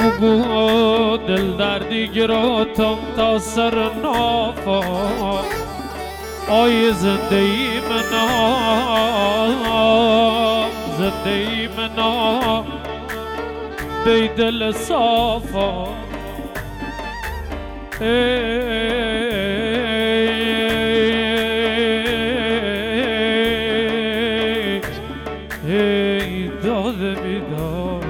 بگو دل دردی گراتم تا سر نافا آی زنده ای منام زنده ای منام بی دل صافا ای داد بیداد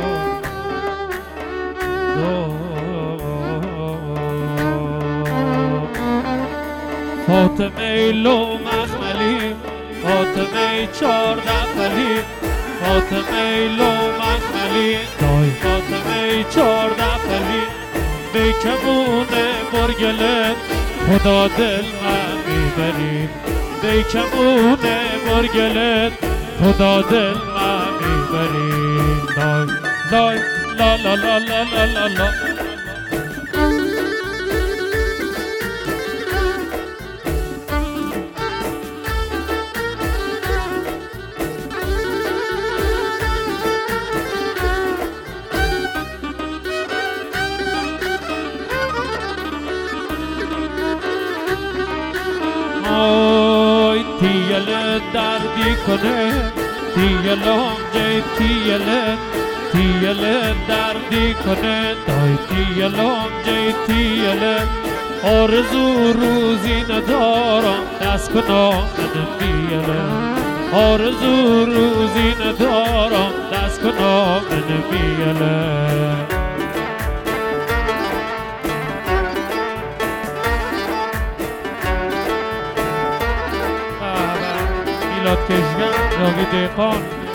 فاطمه لو مخملی فاطمه 14 فلی فاطمه لو مخملی فاطمه 14 فلی به کمونه برگلت خدا دل من میبری به کمونه برگلت خدا دل من میبری لای لا لا لا لا لا لا لا آی تیل دردی کنه تیلم جای تیل دردی کنه دای تیلم جای تیل آرزو روزی ندارم دست کنم من بیله آرزو روزی ندارم دست کنم من بیله میلاد کشگم جاوید دیقان